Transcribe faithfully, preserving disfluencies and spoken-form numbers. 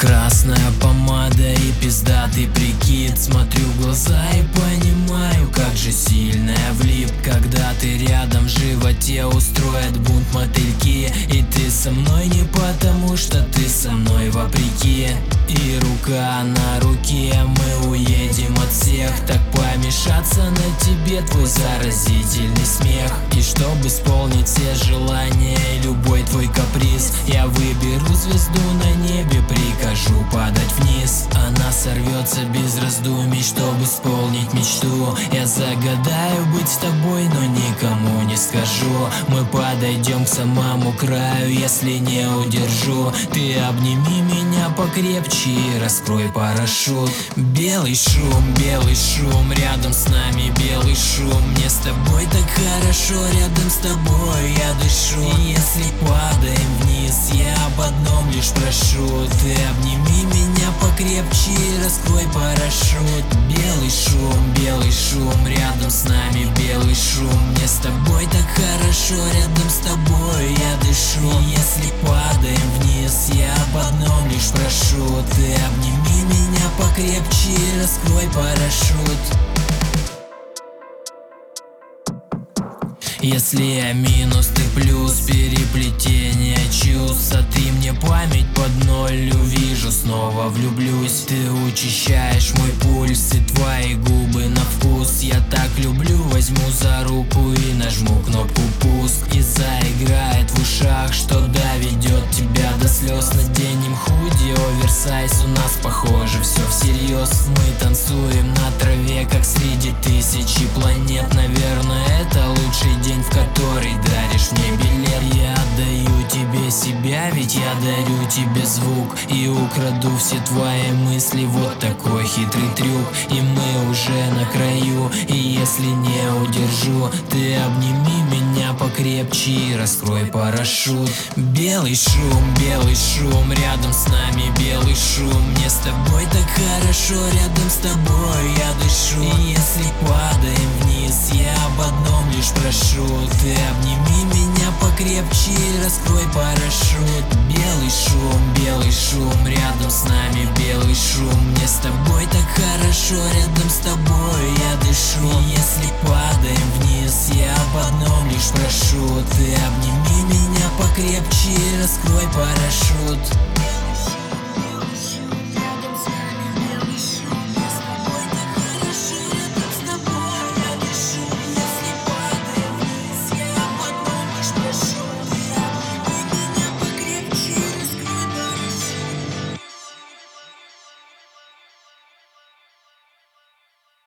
Красная помада и пиздатый прикид. Смотрю в глаза и понимаю, как же сильно я влип. Когда ты рядом, в животе устроят бунт мотыльки. И ты со мной не потому, что ты со мной вопреки. И рука на руке, мы уедем от всех. Так помешаться на тебе твой заразительный смех. И чтобы исполнить все желания и любой твой каприз, я выберу звезду на небе, прикажу падать вниз. Она сорвется без раздумий, чтобы исполнить мечту. Я загадаю быть с тобой, но никому не скажу. Мы подойдем к самому краю, если не удержу. Ты обними меня покрепче и раскрой парашют. Белый шум, белый шум, рядом с нами белый шум. Мне с тобой так хорошо, рядом с тобой я дышу. И если падаем вниз, я об одном лишь прошу. Ты обними меня покрепче и раскрой парашют. Белый шум, белый шум, рядом с нами белый шум. Мне с тобой так хорошо, рядом с тобой я дышу. И если падаем вниз, я об одном лишь прошу. Ты обними меня покрепче и раскрой парашют. Если я минус, ты плюс, переплетение чувств. А ты мне память под ноль, увижу, снова влюблюсь. Ты учащаешь мой пульс и твои губы на вкус. Я так люблю, возьму за руку и нажму кнопку пуск. И заиграет в ушах, что доведет тебя до слез. Наденем худи, оверсайз, у нас похоже все всерьез. Мы танцуем на траве, как среди тысячи планет. Наверное, это лучший день, в который даришь мне билет. Я отдаю тебе себя, ведь я дарю тебе звук. И украду все твои мысли, вот такой хитрый трюк. И мы уже на краю, и если не удержу, ты обними меня покрепче и раскрой парашют. Белый шум, белый шум, рядом с нами белый шум. Мне с тобой так хорошо, рядом с тобой я дышу. И если падаем вниз, я об одном лишь прошу. Ты обними меня покрепче и раскрой парашют. Белый шум, белый шум, рядом с нами белый шум. Мне с тобой так хорошо, рядом с тобой я дышу. И если падаем вниз, я об одном лишь прошу. Ты обними меня покрепче и раскрой парашют.